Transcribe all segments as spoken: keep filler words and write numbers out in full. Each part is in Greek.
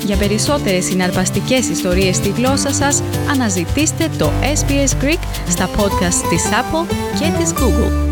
Για περισσότερες συναρπαστικές ιστορίες στη γλώσσα σας, αναζητήστε το ες μπι ες Greek στα podcast της Apple και της Google.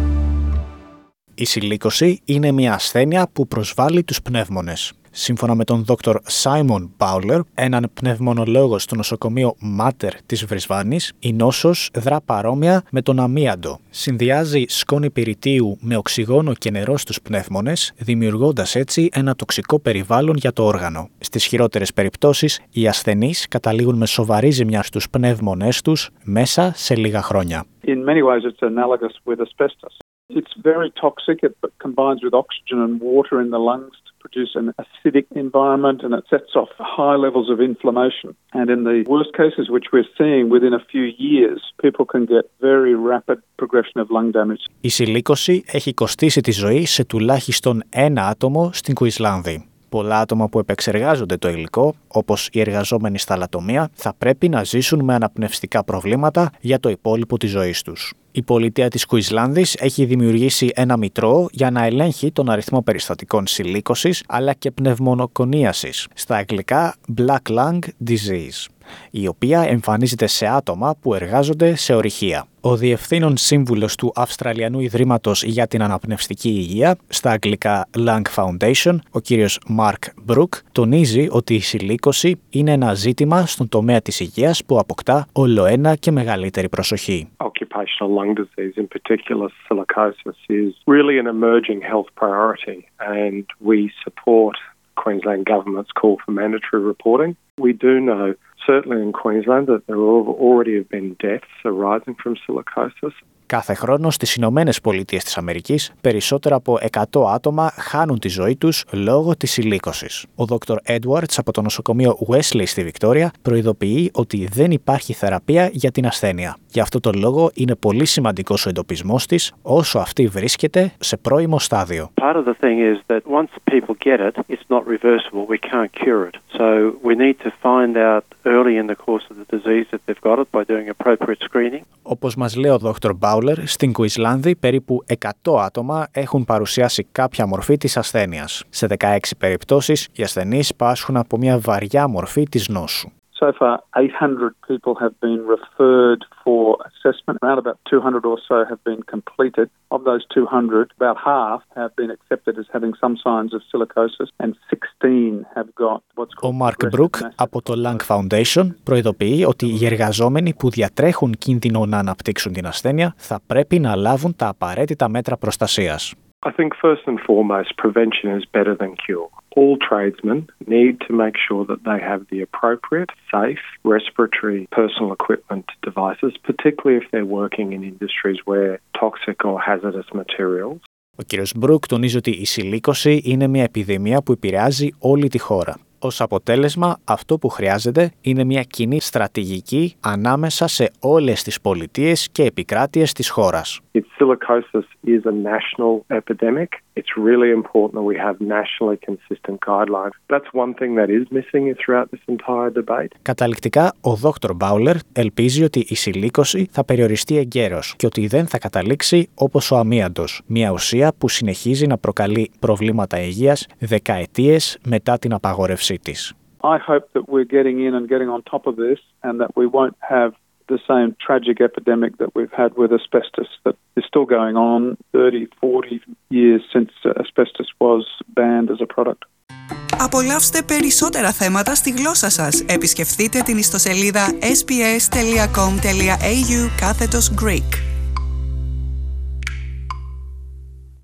Η σιλίκωση είναι μια ασθένεια που προσβάλλει τους πνεύμονες. Σύμφωνα με τον δόκτωρ Σάιμον Πάουλερ, έναν πνευμονολόγο στο νοσοκομείο Μάτερ της Βρυσβάνης, η νόσος δρά παρόμοια με τον αμίαντο. Συνδυάζει σκόνη πυρητίου με οξυγόνο και νερό στους πνεύμονες, δημιουργώντας έτσι ένα τοξικό περιβάλλον για το όργανο. Στις χειρότερες περιπτώσεις, οι ασθενείς καταλήγουν με σοβαρή ζημιά στους πνεύμονές τους μέσα σε λίγα χρόνια. In many ways it's analogous with asbestos. It's very toxic. It combines with oxygen and water in the lungs to produce an acidic environment, and it sets off high levels of inflammation. And in the worst cases, which we're seeing within a few years, people can get very rapid progression of lung damage. Η σιλίκωση έχει κοστίσει τη ζωή σε τουλάχιστον ένα άτομο στην Κουισλάνδη. Πολλά άτομα που επεξεργάζονται το υλικό, όπως οι εργαζόμενοι στα λατομεία, θα πρέπει να ζήσουν με αναπνευστικά προβλήματα για το υπόλοιπο της ζωής τους. Η πολιτεία της Κουισλάνδης έχει δημιουργήσει ένα μητρό για να ελέγχει τον αριθμό περιστατικών σιλίκωσης αλλά και πνευμονοκονίασης, στα αγγλικά Black Lung Disease, η οποία εμφανίζεται σε άτομα που εργάζονται σε ορυχεία. Ο διευθύνων σύμβουλος του Αυστραλιανού Ιδρύματος για την Αναπνευστική Υγεία, στα αγγλικά Lung Foundation, ο κύριος Mark Brook, τονίζει ότι η σιλίκωση είναι ένα ζήτημα στον τομέα της υγείας που αποκτά όλοένα και μεγαλύτερη προσοχή. Occupational lung disease, in particular silicosis, is really an emerging health priority, and we support Queensland Government's call for mandatory reporting. We do know, certainly in Queensland, that there already have been deaths arising from silicosis. Κάθε χρόνο στις Ηνωμένες Πολιτείες της Αμερικής, περισσότερα από εκατό άτομα χάνουν τη ζωή τους λόγω της σιλίκωσης. Ο δόκτωρ Edwards από το νοσοκομείο Wesley στη Βικτόρια προειδοποιεί ότι δεν υπάρχει θεραπεία για την ασθένεια. Γι' αυτό το λόγο είναι πολύ σημαντικός ο εντοπισμός της όσο αυτή βρίσκεται σε πρώιμο στάδιο. Part of the thing is that once people get it, it's not reversible. We can't cure it. So we need to find out early in the course of the disease that they've got it by doing appropriate screening. Όπως μας λέει ο δόκτωρ Μπάουλερ, στην Κουισλάνδη περίπου εκατό άτομα έχουν παρουσιάσει κάποια μορφή της ασθένειας. Σε δεκαέξι περιπτώσεις, οι ασθενείς πάσχουν από μια βαριά μορφή της νόσου. So far, eight hundred people have been referred for assessment. Around about two hundred or so have been completed. Of those two hundred, about half have been accepted as having some signs of silicosis, and sixteen have got what's called. Ο Mark Brook από το Lung Foundation προειδοποιεί ότι οι εργαζόμενοι που διατρέχουν κίνδυνο να αναπτύξουν την ασθένεια θα πρέπει να λάβουν τα απαραίτητα μέτρα προστασίας. I think first and foremost, prevention is better than cure. All tradesmen need to make sure that they have the appropriate, safe, respiratory personal equipment devices, particularly if they're working in industries where toxic or hazardous materials. Ο κύριος Μπρουκ τονίζει ότι η σιλίκωση είναι μια επιδημία που επηρεάζει όλη τη χώρα. Ως αποτέλεσμα, αυτό που χρειάζεται είναι μια κοινή στρατηγική ανάμεσα σε όλες τις πολιτείες και επικράτειες της χώρας. Silicosis is a national epidemic. It's really important that we have nationally consistent guidelines. That's one thing that is missing throughout this entire debate. Καταληκτικά, ο δόκτωρ Μπάουλερ ελπίζει ότι η σιλίκωση θα περιοριστεί εγκαίρως και ότι δεν θα καταλήξει όπως ο αμίαντος, μια ουσία που συνεχίζει να προκαλεί προβλήματα υγείας δεκαετίες μετά την απαγόρευσή της. I hope that we're getting in and getting on top of this and that we won't have the same tragic epidemic that we've had with asbestos that is still going on thirty, forty years since asbestos was banned as a product. Απολαύστε περισσότερα θέματα στη γλώσσα σας. Επισκεφτείτε την ιστοσελίδα ες μπι ες τελεία κομ τελεία έι γιου κάθετος Greek.